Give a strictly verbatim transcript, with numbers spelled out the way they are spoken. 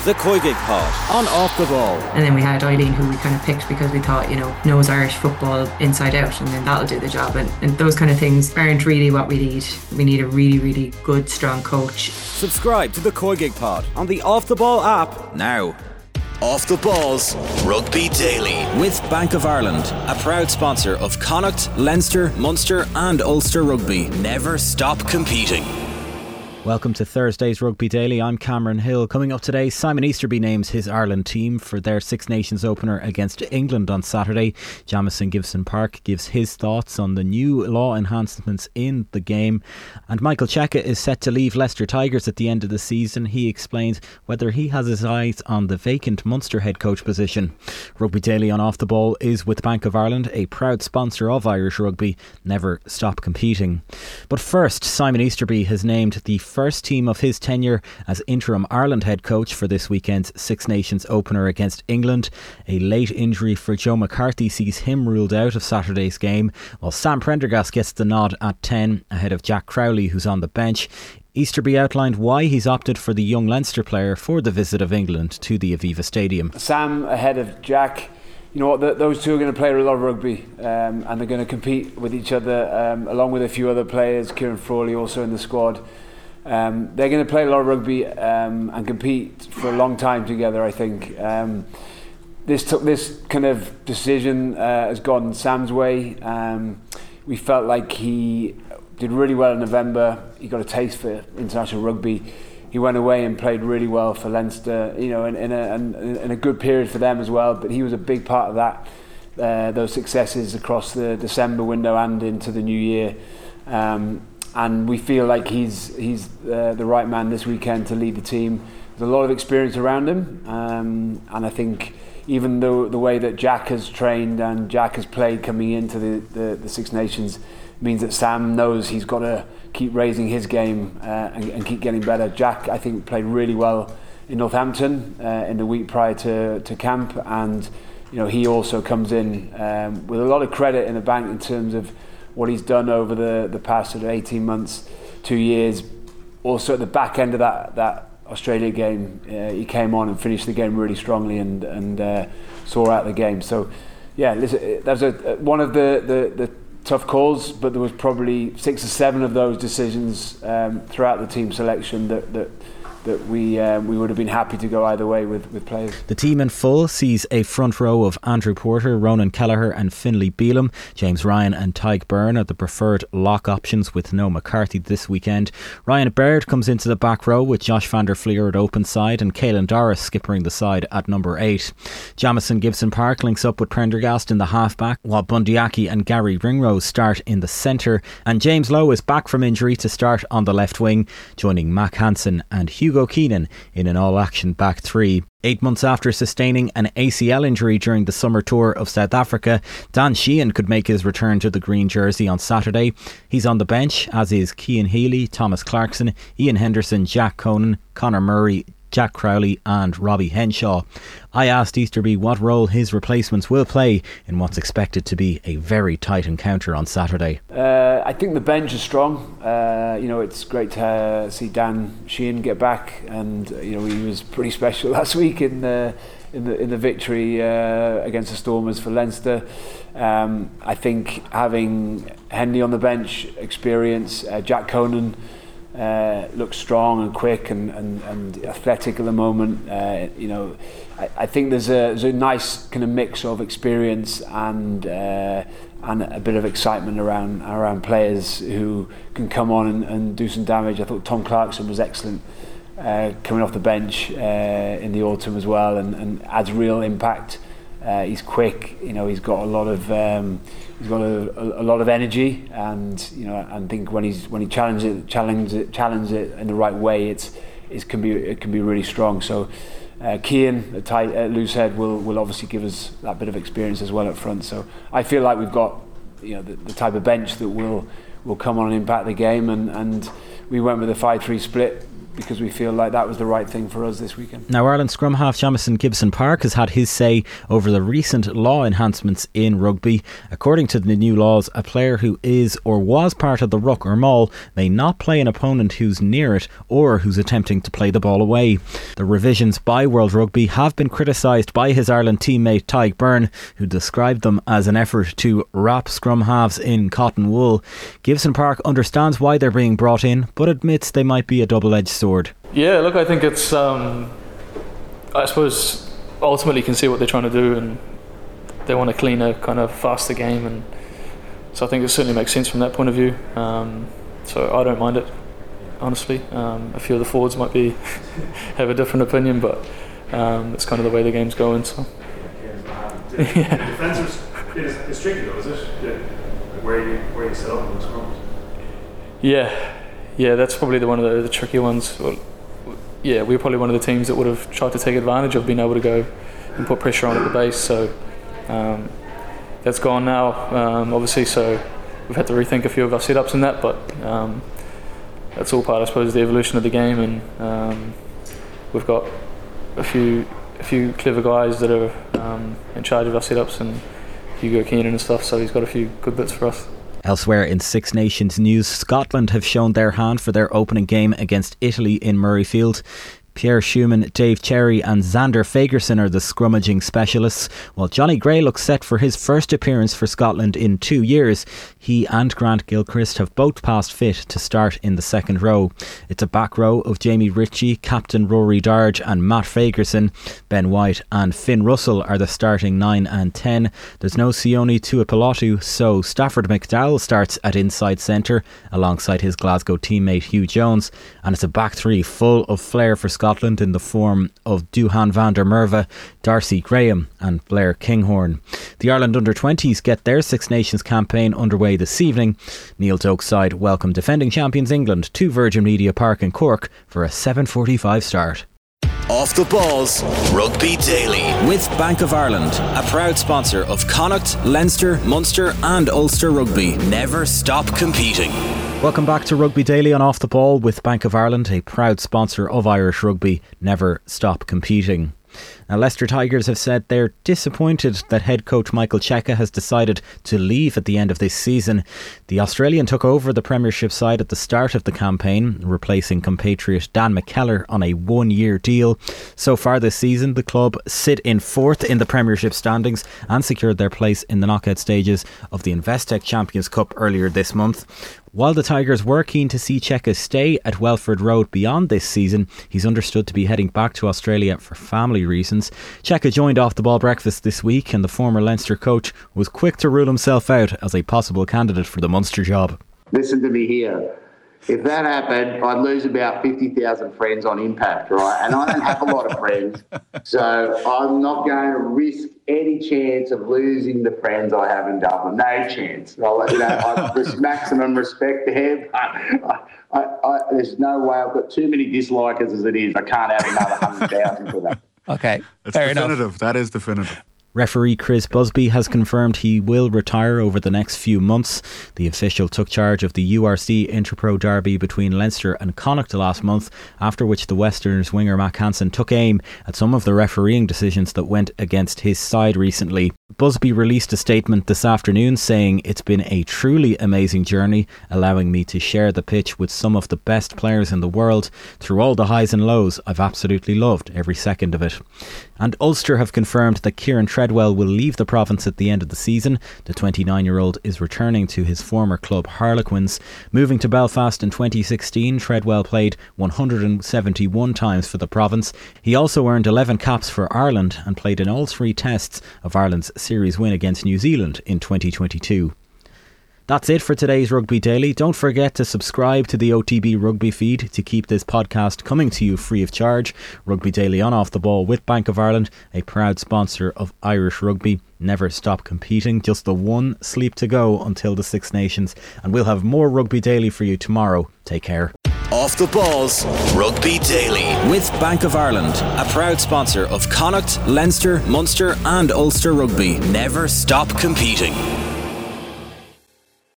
The Coigig Pod on Off the Ball. And then we had Eileen, who we kind of picked because we thought, you know, knows Irish football inside out, and then that'll do the job. And, and those kind of things aren't really what we need. We need a really, really good, strong coach. Subscribe to The Coigig Pod on the Off the Ball app now. Off the Ball's Rugby Daily. With Bank of Ireland, a proud sponsor of Connacht, Leinster, Munster and Ulster Rugby. Never stop competing. Welcome to Thursday's Rugby Daily. I'm Cameron Hill. Coming up today, Simon Easterby names his Ireland team for their Six Nations opener against England on Saturday. Jamison Gibson-Park gives his thoughts on the new law enhancements in the game. And Michael Cheika is set to leave Leicester Tigers at the end of the season. He explains whether he has his eyes on the vacant Munster head coach position. Rugby Daily on Off the Ball is with Bank of Ireland, a proud sponsor of Irish rugby. Never stop competing. But first, Simon Easterby has named the first team of his tenure as interim Ireland head coach for this weekend's Six Nations opener against England. A late injury for Joe McCarthy sees him ruled out of Saturday's game, while Sam Prendergast gets the nod at ten ahead of Jack Crowley, who's on the bench. Easterby outlined why he's opted for the young Leinster player for the visit of England to the Aviva Stadium. Sam ahead of Jack. You know what, the, those two are going to play a lot of rugby, um, and they're going to compete with each other, um, along with a few other players. Kieran Frawley also in the squad. Um, they're going to play a lot of rugby um, and compete for a long time together, I think. Um, this took this kind of decision uh, has gone Sam's way. Um, we felt like he did really well in November. He got a taste for international rugby. He went away and played really well for Leinster, you know, in, in, a, in, in a good period for them as well. But he was a big part of that, uh, those successes across the December window and into the new year. Um, And we feel like he's he's uh, the right man this weekend to lead the team. There's a lot of experience around him, um, and I think even though the way that Jack has trained and Jack has played coming into the, the, the Six Nations means that Sam knows he's got to keep raising his game uh, and, and keep getting better. Jack, I think, played really well in Northampton uh, in the week prior to, to camp, and you know he also comes in um, with a lot of credit in the bank in terms of what he's done over the, the past sort of eighteen months, two years. Also at the back end of that, that Australia game, uh, he came on and finished the game really strongly and, and uh, saw out the game. So yeah, listen, that was a, one of the, the, the tough calls, but there was probably six or seven of those decisions um, throughout the team selection that, that that we uh, we would have been happy to go either way with, with players. The team in full sees a front row of Andrew Porter, Ronan Kelleher and Finlay Bealham. James Ryan and Tyke Byrne are the preferred lock options with no McCarthy this weekend. Ryan Baird comes into the back row with Josh van der Fleer at open side and Caelan Doris skippering the side at number eight. Jamison Gibson-Park links up with Prendergast in the half-back, while Bundyaki and Gary Ringrose start in the centre, and James Lowe is back from injury to start on the left wing, joining Mac Hansen and Hugo Hugo Keenan in an all-action back three. Eight months after sustaining an A C L injury during the summer tour of South Africa, Dan Sheehan could make his return to the green jersey on Saturday. He's on the bench, as is Cian Healy, Thomas Clarkson, Ian Henderson, Jack Conan, Conor Murray, Jack Crowley and Robbie Henshaw. I asked Easterby what role his replacements will play in what's expected to be a very tight encounter on Saturday. Uh, I think the bench is strong. Uh, you know, it's great to uh, see Dan Sheehan get back, and you know he was pretty special last week in the in the in the victory uh, against the Stormers for Leinster. Um, I think having Henley on the bench, experience, uh, Jack Conan. Uh, looks strong and quick and, and, and athletic at the moment. Uh, you know, I, I think there's a, there's a nice kind of mix of experience and uh, and a bit of excitement around around players who can come on and, and do some damage. I thought Tom Clarkson was excellent uh, coming off the bench uh, in the autumn as well, and, and adds real impact. Uh, he's quick, you know. He's got a lot of um, he's got a, a, a lot of energy, and you know, I think when he's when he challenges it, challenges it, challenges it in the right way, it's it can be it can be really strong. So, uh, Cian, a tight uh, loose head, will will obviously give us that bit of experience as well up front. So I feel like we've got you know the, the type of bench that will will come on and impact the game, and and we went with a five three split because we feel like that was the right thing for us this weekend. Now, Ireland scrum half Jamison Gibson-Park has had his say over the recent law enhancements in rugby. According to the new laws, a player who is or was part of the ruck or maul may not play an opponent who's near it or who's attempting to play the ball away. The revisions by World Rugby have been criticised by his Ireland teammate Tadhg Beirne, who described them as an effort to wrap scrum halves in cotton wool. Gibson-Park understands why they're being brought in, but admits they might be a double-edged sword. Yeah, look, I think it's, um, I suppose, ultimately you can see what they're trying to do, and they want a cleaner, kind of faster game, and so I think it certainly makes sense from that point of view. Um, so I don't mind it, honestly. Um, a few of the forwards might be have a different opinion, but um, it's kind of the way the game's going. So. Yeah. Yeah. The defence is, is tricky though, is it? Yeah. Where you where you set up in those scrums. Yeah, yeah, that's probably the one of the, the tricky ones. Well, yeah, we're probably one of the teams that would have tried to take advantage of being able to go and put pressure on at the base. So um, that's gone now, um, obviously. So we've had to rethink a few of our setups in that, but um, that's all part, I suppose, of the evolution of the game. And um, we've got a few a few clever guys that are um, in charge of our setups, and Hugo Keenan and stuff. So he's got a few good bits for us. Elsewhere in Six Nations news, Scotland have shown their hand for their opening game against Italy in Murrayfield. Pierre Schumann, Dave Cherry and Xander Fagerson are the scrummaging specialists, while Johnny Gray looks set for his first appearance for Scotland in two years. He and Grant Gilchrist have both passed fit to start in the second row. It's a back row of Jamie Ritchie, Captain Rory Darge and Matt Fagerson. Ben White and Finn Russell are the starting nine and ten. There's no Sione Tuipulotu, so Stafford McDowell starts at inside centre alongside his Glasgow teammate Hugh Jones, and it's a back three full of flair for Scotland. Scotland in the form of Duhan van der Merwe, Darcy Graham and Blair Kinghorn. The Ireland under twenties get their Six Nations campaign underway this evening. Neil Doak's side welcome defending champions England to Virgin Media Park in Cork for a seven forty-five start. Off the Balls Rugby Daily with Bank of Ireland, a proud sponsor of Connacht, Leinster, Munster and Ulster Rugby. Never stop competing. Welcome back to Rugby Daily on Off the Ball with Bank of Ireland, a proud sponsor of Irish rugby. Never stop competing. Now, Leicester Tigers have said they're disappointed that head coach Michael Cheika has decided to leave at the end of this season. The Australian took over the Premiership side at the start of the campaign, replacing compatriot Dan McKellar on a one-year deal. So far this season, the club sit in fourth in the Premiership standings and secured their place in the knockout stages of the Investec Champions Cup earlier this month. While the Tigers were keen to see Cheika stay at Welford Road beyond this season, he's understood to be heading back to Australia for family reasons. Cheika joined Off the Ball Breakfast this week, and the former Leinster coach was quick to rule himself out as a possible candidate for the Munster job. Listen to me here. If that happened, I'd lose about fifty thousand friends on impact, right? And I don't have a lot of friends, so I'm not going to risk any chance of losing the friends I have in Dublin. No chance. I'll, you know, I have maximum respect to him. I, I, I, there's no way. I've got too many dislikers as it is. I can't have another one hundred thousand for that. Okay, That's fair definitive. enough. That is definitive. Referee Chris Busby has confirmed he will retire over the next few months. The official took charge of the U R C Interpro derby between Leinster and Connacht last month, after which the Westerns winger Mac Hansen took aim at some of the refereeing decisions that went against his side recently. Busby released a statement this afternoon saying, "It's been a truly amazing journey, allowing me to share the pitch with some of the best players in the world. Through all the highs and lows, I've absolutely loved every second of it." And Ulster have confirmed that Kieran Treadwell will leave the province at the end of the season. The twenty-nine-year-old is returning to his former club Harlequins. Moving to Belfast in twenty sixteen, Treadwell played one hundred seventy-one times for the province. He also earned eleven caps for Ireland and played in all three tests of Ireland's series win against New Zealand in twenty twenty-two. That's it for today's Rugby Daily. Don't forget to subscribe to the O T B Rugby feed to keep this podcast coming to you free of charge. Rugby Daily on Off the Ball with Bank of Ireland, a proud sponsor of Irish rugby. Never stop competing. Just the one sleep to go until the Six Nations. And we'll have more Rugby Daily for you tomorrow. Take care. Off the Balls Rugby Daily with Bank of Ireland, a proud sponsor of Connacht, Leinster, Munster and Ulster Rugby. Never stop competing.